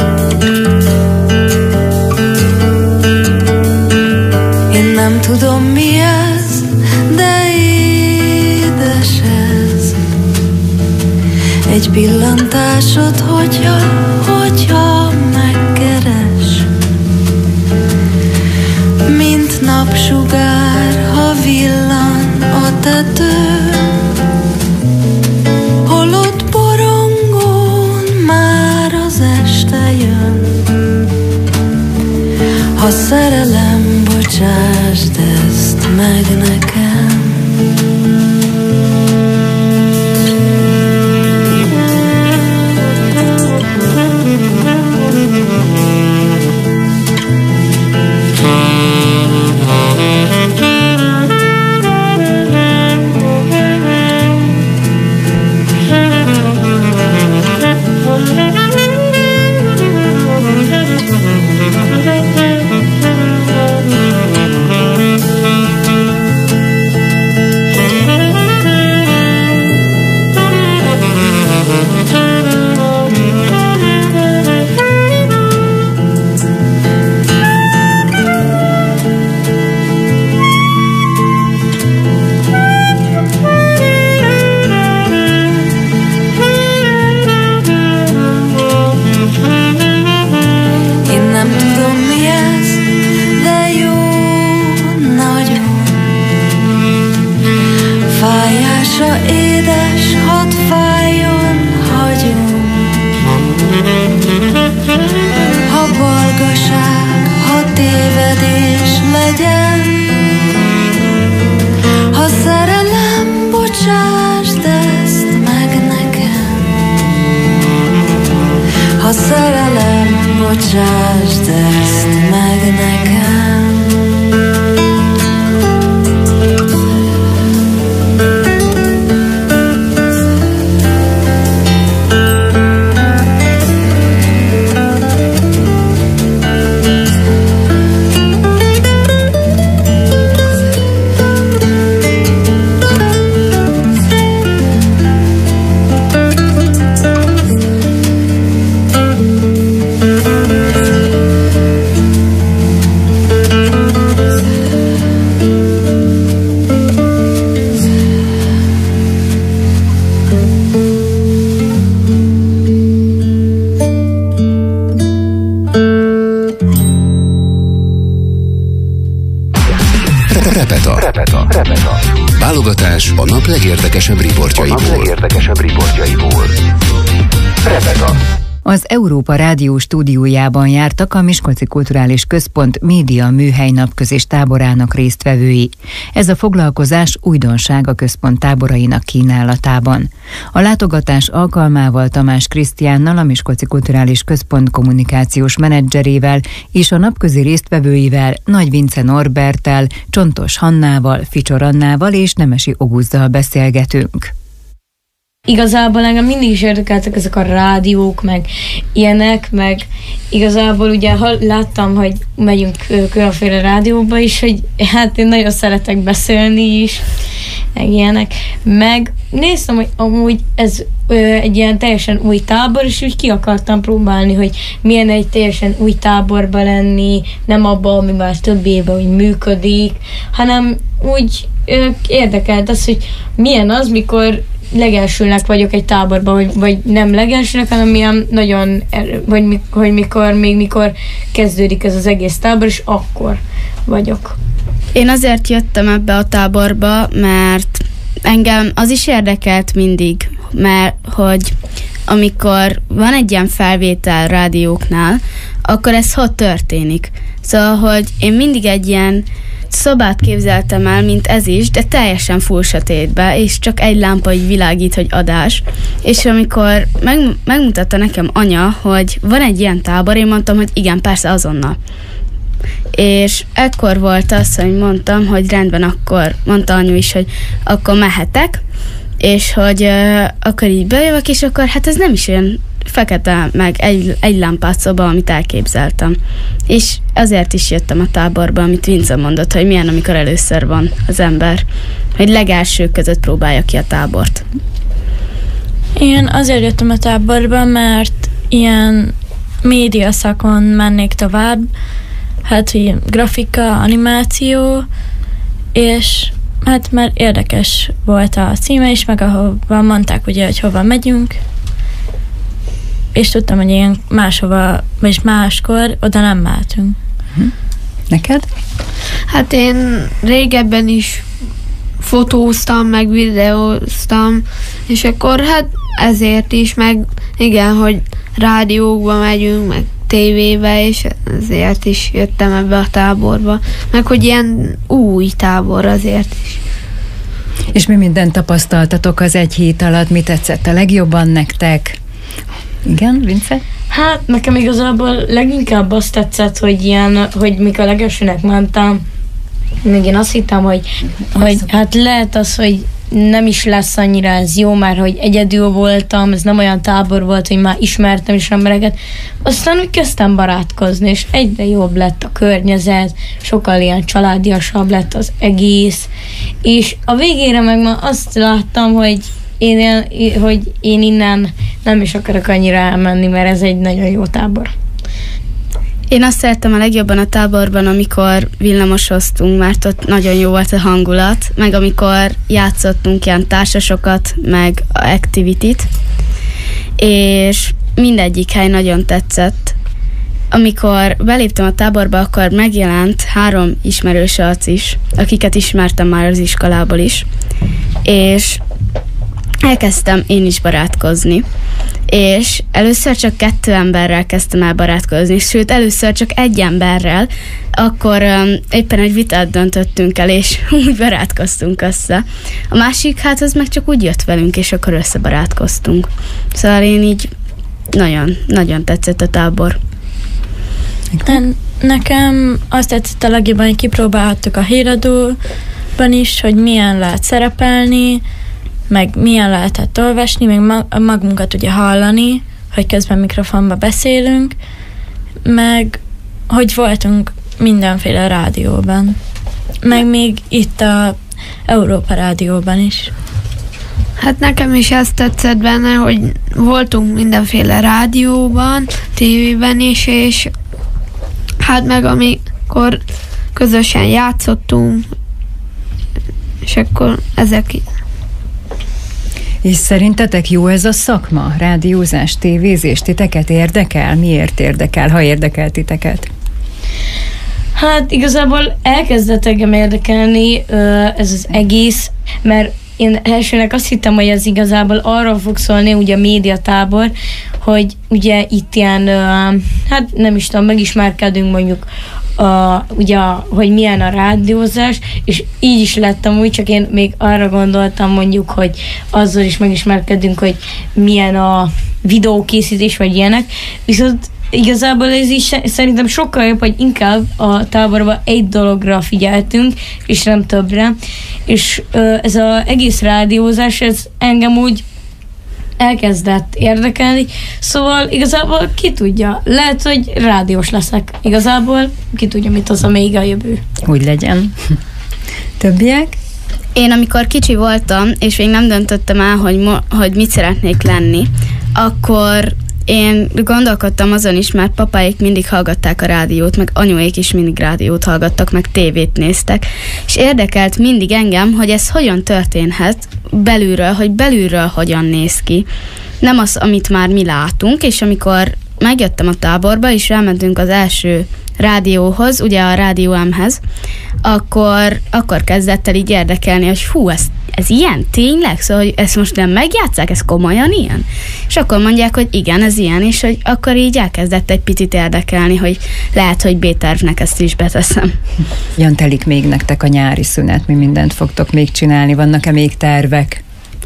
én nem tudom mi ez, de édes ez. Egy pillantásod, hogyha, hogyha megkeres, mint napsugár, ha villan a tetőn, holott borongón már az este jön. Ha szerelem, bocsásd ezt meg nekem. Bocsásd ezt meg nekem. Válogatás a nap legérdekesebb riportjaiból. A nap legérdekesebb riportjaiból. Rebeka. Az Európa Rádió stúdiójában jártak a Miskolci Kulturális Központ média műhely napközis táborának résztvevői. Ez a foglalkozás újdonság a központ táborainak kínálatában. A látogatás alkalmával Tamás Krisztiánnal, a Miskolci Kulturális Központ kommunikációs menedzserével és a napközi résztvevőivel, Nagy Vince Norberttel, Csontos Hannával, Ficsor Annával és Nemesi Oguzzal beszélgetünk. Igazából engem mindig is érdekeltek ezek a rádiók, meg ilyenek, meg igazából ugye láttam, hogy megyünk különféle rádióba is, hogy hát én nagyon szeretek beszélni is, meg ilyenek. Meg néztem, hogy amúgy ez ö, egy ilyen teljesen új tábor, és úgy ki akartam próbálni, hogy milyen egy teljesen új táborba lenni, nem abban, ami már több éve úgy működik, hanem úgy ö, érdekelt az, hogy milyen az, mikor legelsőnek vagyok egy táborban, vagy, vagy nem legelsőnek, hanem milyen nagyon, vagy hogy mikor, még mikor kezdődik ez az egész tábor, és akkor vagyok. Én azért jöttem ebbe a táborba, mert engem az is érdekelt mindig, mert hogy amikor van egy ilyen felvétel rádióknál, akkor ez hogy történik? Szóval, hogy én mindig egy ilyen szobát képzeltem el, mint ez is, de teljesen full sötétbe, és csak egy lámpa így világít, hogy adás. És amikor meg, megmutatta nekem anya, hogy van egy ilyen tábor, én mondtam, hogy igen, persze, azonnal. És ekkor volt az, hogy mondtam, hogy rendben, akkor mondta anyu is, hogy akkor mehetek, és hogy uh, akkor így bejövök, és akkor hát ez nem is olyan fekete, meg egy, egy lámpás szoba, amit elképzeltem. És azért is jöttem a táborba, amit Vince mondott, hogy milyen, amikor először van az ember, hogy legelsők között próbálja ki a tábort. Én azért jöttem a táborba, mert ilyen média szakon mennék tovább, hát hogy grafika, animáció, és hát már érdekes volt a címe is, meg ahova mondták ugye, hogy hova megyünk, és tudtam, hogy ilyen máshova, vagy máskor oda nem mehetünk. Neked? Hát én régebben is fotóztam, meg videóztam, és akkor hát ezért is, meg igen, hogy rádiókba megyünk, meg tévébe, és ezért is jöttem ebbe a táborba. Meg hogy ilyen új tábor azért is. És mi mindent tapasztaltatok az egy hét alatt? Mi tetszett a legjobban nektek? Igen, Vince? Hát nekem igazából leginkább azt tetszett, hogy ilyen, hogy mikor legelsőnek mentem, még én azt hittem, hogy, hogy hát lehet az, hogy nem is lesz annyira ez jó, már hogy egyedül voltam, ez nem olyan tábor volt, hogy már ismertem is embereket. Aztán úgy kezdtem barátkozni, és egyre jobb lett a környezet, sokkal ilyen családiasabb lett az egész, és a végére meg már azt láttam, hogy én, hogy én innen nem is akarok annyira elmenni, mert ez egy nagyon jó tábor. Én azt szerettem a legjobban a táborban, amikor villamosoztunk, mert ott nagyon jó volt a hangulat, meg amikor játszottunk ilyen társasokat, meg activity-t, és mindegyik hely nagyon tetszett. Amikor beléptem a táborba, akkor megjelent három ismerős arc is, akiket ismertem már az iskolából is, és elkezdtem én is barátkozni. És először csak kettő emberrel kezdtem el barátkozni, sőt, először csak egy emberrel, akkor um, éppen egy vitát döntöttünk el, és úgy barátkoztunk össze. A másik, hát az meg csak úgy jött velünk, és akkor összebarátkoztunk. Szóval én így nagyon, nagyon tetszett a tábor. Nekem azt tetszett a legjobban, hogy kipróbálhattuk a híradóban is, hogy milyen lehet szerepelni, meg milyen lehetett olvasni, meg magunkat ugye hallani, hogy közben mikrofonba beszélünk, meg hogy voltunk mindenféle rádióban. Meg még itt a Európa Rádióban is. Hát nekem is ezt tetszett benne, hogy voltunk mindenféle rádióban, tévében is, és hát meg amikor közösen játszottunk, és akkor ezek... És szerintetek jó ez a szakma? Rádiózás, tévézés, titeket érdekel? Miért érdekel, ha érdekel titeket? Hát igazából elkezdett engem érdekelni ez az egész, mert én elsőnek azt hittem, hogy ez igazából arról fog szólni, ugye a médiatábor, hogy ugye itt ilyen, hát nem is tudom, megismerkedünk mondjuk, a, ugye, hogy milyen a rádiózás, és így is lettem úgy, csak én még arra gondoltam mondjuk, hogy azzal is megismerkedünk, hogy milyen a videókészítés, vagy ilyenek, viszont igazából ez is szerintem sokkal jobb, hogy inkább a táborban egy dologra figyeltünk, és nem többre. És ez az egész rádiózás, ez engem úgy elkezdett érdekelni, szóval igazából ki tudja, lehet, hogy rádiós leszek. Igazából ki tudja, mit az a még a jövő. Úgy legyen. Többiek? Én amikor kicsi voltam, és még nem döntöttem el, hogy, mo- hogy mit szeretnék lenni, akkor én gondolkodtam azon is, mert papáik mindig hallgatták a rádiót, meg anyuék is mindig rádiót hallgattak, meg tévét néztek, és érdekelt mindig engem, hogy ez hogyan történhet belülről, hogy belülről hogyan néz ki. Nem az, amit már mi látunk, és amikor megjöttem a táborba, és rámentünk az első rádióhoz, ugye a Rádió M-hez, akkor, akkor kezdett el így érdekelni, hogy hú, ez, ez ilyen tényleg? Szóval, hogy ezt most nem megjátsszák? Ez komolyan ilyen? És akkor mondják, hogy igen, ez ilyen, és hogy akkor így elkezdett egy picit érdekelni, hogy lehet, hogy B-tervnek ezt is beteszem. Jan, telik még nektek a nyári szünet, mi mindent fogtok még csinálni, vannak-e még tervek?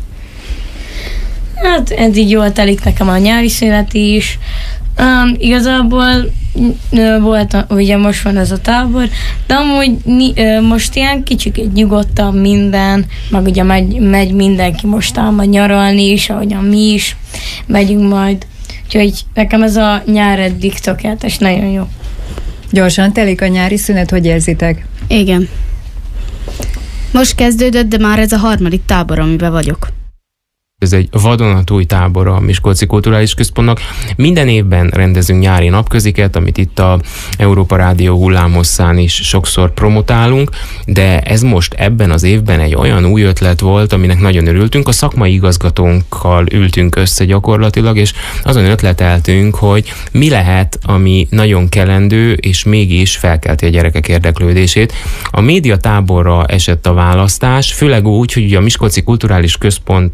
Hát eddig jól telik nekem a nyári szünet is. Um, igazából volt, a, ugye most van ez a tábor, de amúgy uh, most ilyen kicsit nyugodtan minden, meg ugye megy, megy mindenki mostában nyaralni is, ahogyan mi is megyünk majd. Úgyhogy nekem ez a nyár eddig tökéletes, nagyon jó. Gyorsan telik a nyári szünet, hogy érzitek? Igen. Most kezdődött, de már ez a harmadik tábor, amiben vagyok. Ez egy vadonatúj tábor a Miskolci Kulturális Központnak. Minden évben rendezünk nyári napköziket, amit itt a Európa Rádió hullámhosszán is sokszor promotálunk, de ez most ebben az évben egy olyan új ötlet volt, aminek nagyon örültünk. A szakmai igazgatónkkal ültünk össze gyakorlatilag, és azon ötleteltünk, hogy mi lehet, ami nagyon kelendő, és mégis felkelti a gyerekek érdeklődését. A médiatáborra esett a választás, főleg úgy, hogy ugye a Miskolci Kulturális Központ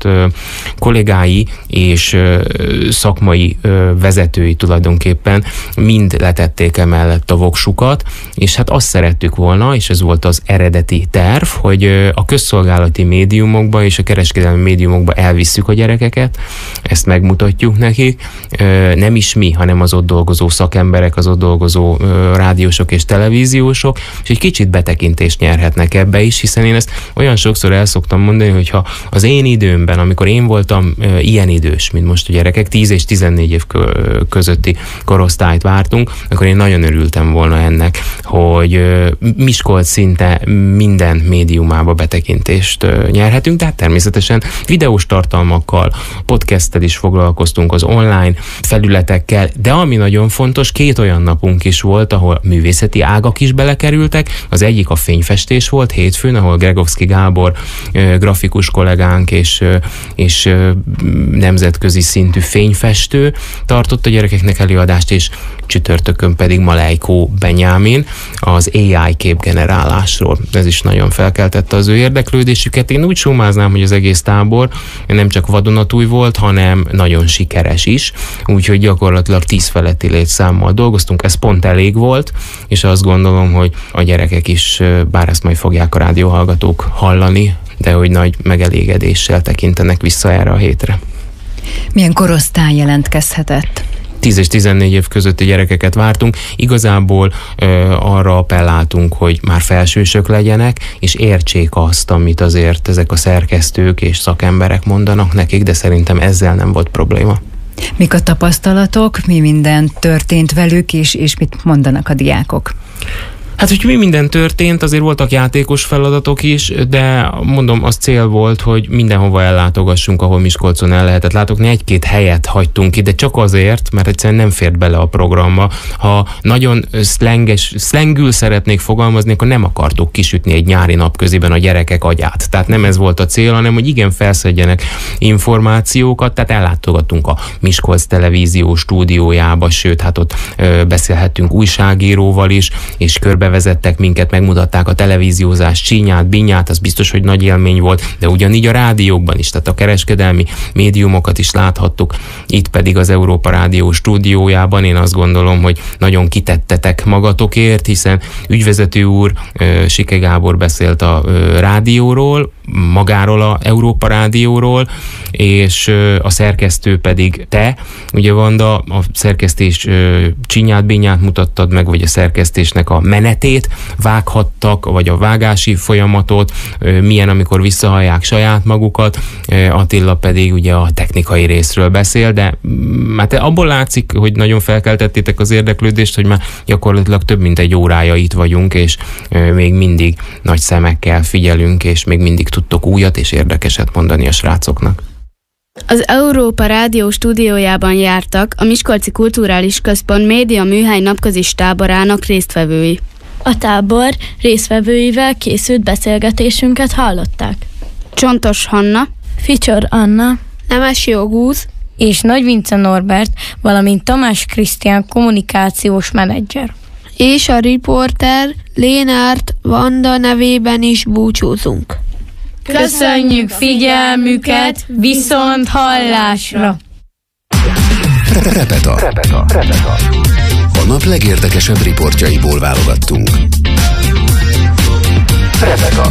kollégái és ö, szakmai ö, vezetői tulajdonképpen mind letették emellett a voksukat, és hát azt szerettük volna, és ez volt az eredeti terv, hogy ö, a közszolgálati médiumokba és a kereskedelmi médiumokba elvisszük a gyerekeket, ezt megmutatjuk nekik, ö, nem is mi, hanem az ott dolgozó szakemberek, az ott dolgozó ö, rádiósok és televíziósok, és egy kicsit betekintést nyerhetnek ebbe is, hiszen én ezt olyan sokszor el szoktam mondani, hogyha az én időmben, amikor én voltam ö, ilyen idős, mint most a gyerekek, tíz és tizennégy év közötti korosztályt vártunk, akkor én nagyon örültem volna ennek, hogy ö, Miskolc szinte minden médiumába betekintést ö, nyerhetünk, tehát természetesen videós tartalmakkal, podcasttel is foglalkoztunk, az online felületekkel, de ami nagyon fontos, két olyan napunk is volt, ahol művészeti ágak is belekerültek, az egyik a fényfestés volt hétfőn, ahol Gregovszki Gábor ö, grafikus kollégánk és ö, és nemzetközi szintű fényfestő tartott a gyerekeknek előadást, és csütörtökön pedig Malejkó Benyámin az á i képgenerálásról. Ez is nagyon felkeltette az ő érdeklődésüket. Én úgy sumáznám, hogy az egész tábor nem csak vadonatúj volt, hanem nagyon sikeres is, úgyhogy gyakorlatilag tíz feletti létszámmal dolgoztunk, ez pont elég volt, és azt gondolom, hogy a gyerekek is, bár ezt majd fogják a rádióhallgatók hallani, de hogy nagy megelégedéssel tekintenek vissza erre a hétre. Milyen korosztály jelentkezhetett? tíz és tizennégy év közötti gyerekeket vártunk. Igazából ö, arra appelláltunk, hogy már felsősök legyenek, és értsék azt, amit azért ezek a szerkesztők és szakemberek mondanak nekik, de szerintem ezzel nem volt probléma. Mik a tapasztalatok, mi minden történt velük, és, és mit mondanak a diákok? Hát, hogy mi minden történt, azért voltak játékos feladatok is, de mondom, az cél volt, hogy mindenhova ellátogassunk, ahol Miskolcon el lehetett látogatni. Egy-két helyet hagytunk ki, de csak azért, mert egyszerűen nem fért bele a programba. Ha nagyon szlenges, szlengül szeretnék fogalmazni, akkor nem akartuk kisütni egy nyári napköziben a gyerekek agyát. Tehát nem ez volt a cél, hanem hogy igen, felszedjenek információkat, tehát ellátogattunk a Miskolc televízió stúdiójába, sőt, hát ott ö, beszélhettünk újságíróval is, és körbe bevezettek minket, megmutatták a televíziózás csínyát, binyát, az biztos, hogy nagy élmény volt, de ugyanígy a rádiókban is, tehát a kereskedelmi médiumokat is láthattuk, itt pedig az Európa Rádió stúdiójában. Én azt gondolom, hogy nagyon kitettetek magatokért, hiszen ügyvezető úr, Sike Gábor beszélt a rádióról, magáról a Európa Rádióról, és a szerkesztő pedig te. Ugye Vanda, a szerkesztés csinyát, binyát mutattad meg, vagy a szerkesztésnek a menetét vághattak, vagy a vágási folyamatot, milyen, amikor visszahallják saját magukat. Attila pedig ugye a technikai részről beszél, de hát abból látszik, hogy nagyon felkeltettétek az érdeklődést, hogy már gyakorlatilag több mint egy órája itt vagyunk, és még mindig nagy szemekkel figyelünk, és még mindig tudtok újat és érdekeset mondani a srácoknak. Az Európa Rádió stúdiójában jártak a Miskolci Kulturális Központ média műhely napközis táborának résztvevői. A tábor résztvevőivel készült beszélgetésünket hallották. Csontos Hanna, Ficyor Anna, Nemesi Augusz és Nagy Vince Norbert, valamint Tamás Krisztián kommunikációs menedzser. És a riporter Lénárt Vanda nevében is búcsúzunk. Köszönjük figyelmüket, viszont hallásra! Repeta. Repeta. Repeta. A nap legérdekesebb riportjaiból válogattunk. Repeta.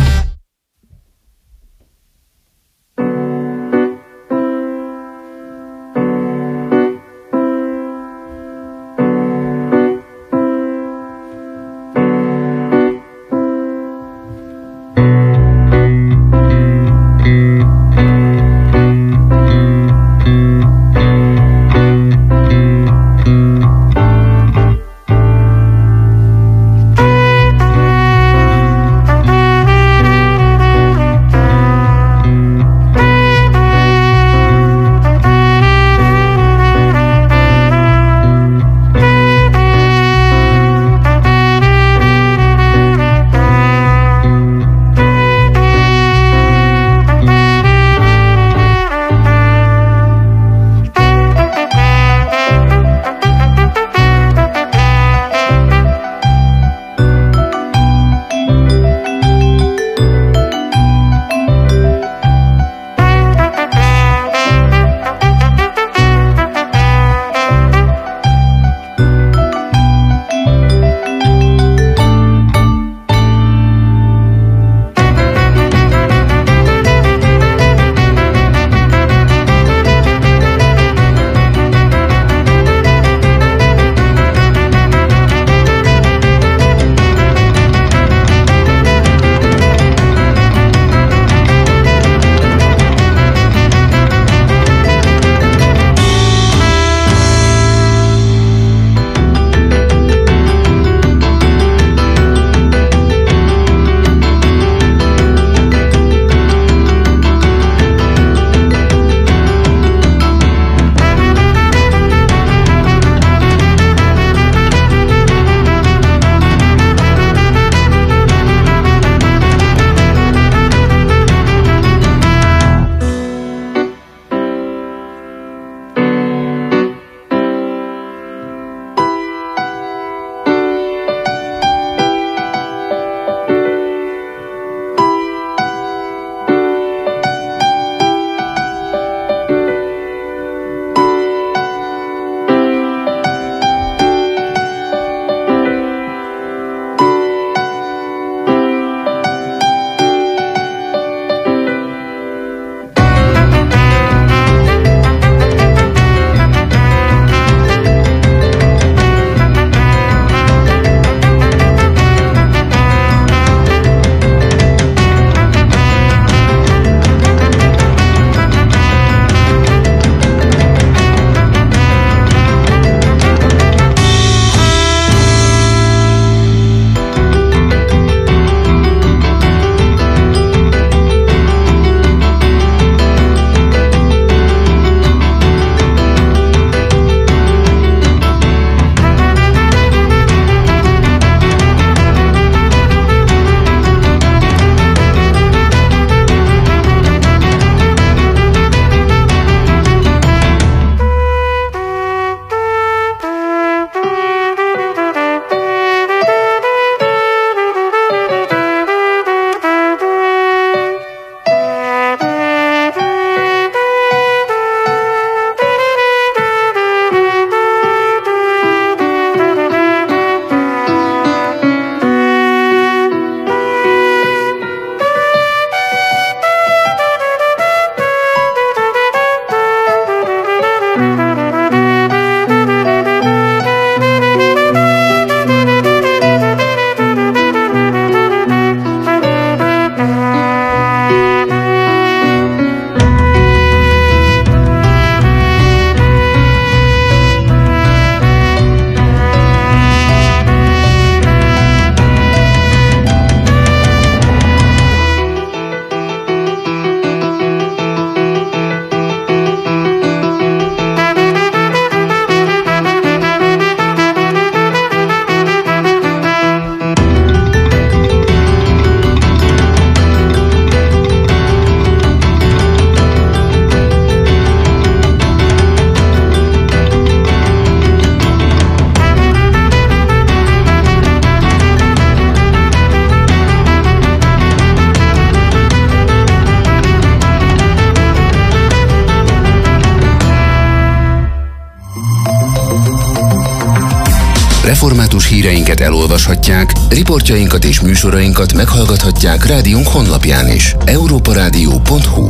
Református híreinket elolvashatják, riportjainkat és műsorainkat meghallgathatják rádiónk honlapján is. európarádió pont hu.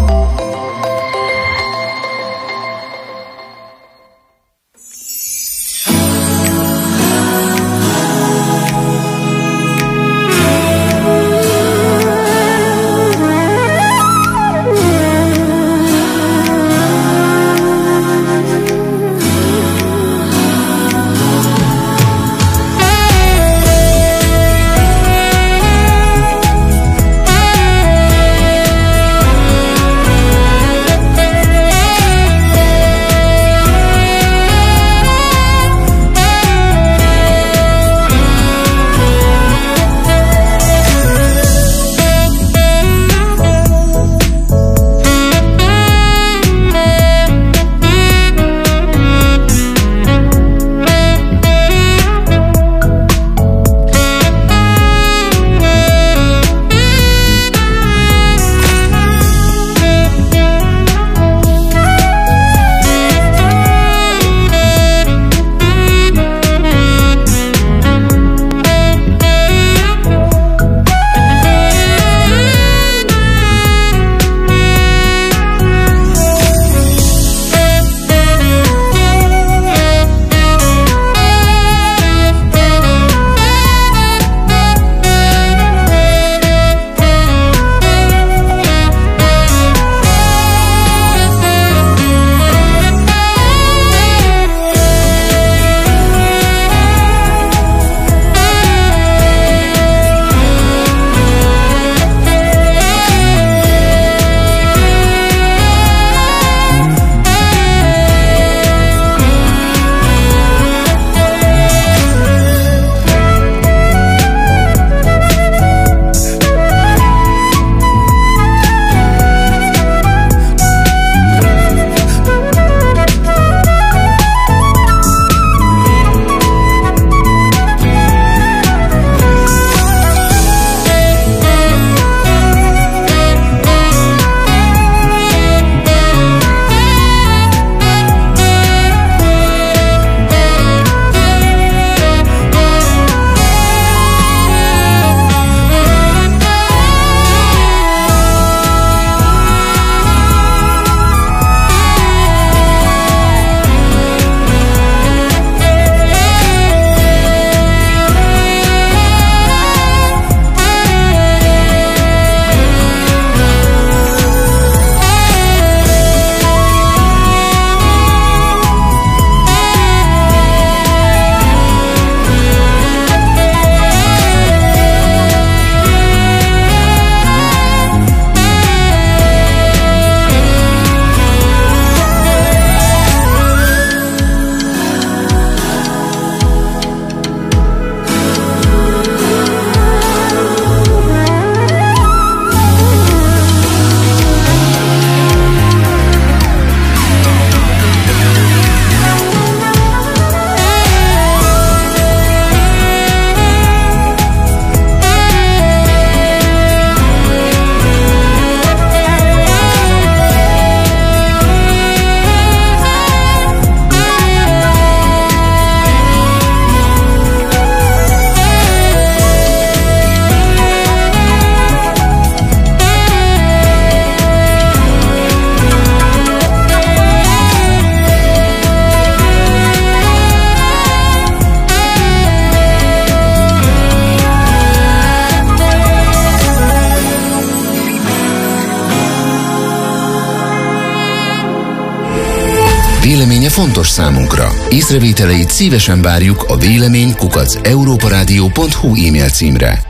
Véleménye fontos számunkra. Észrevételeit szívesen várjuk a vélemény kukac európarádió pont hu e-mail címre.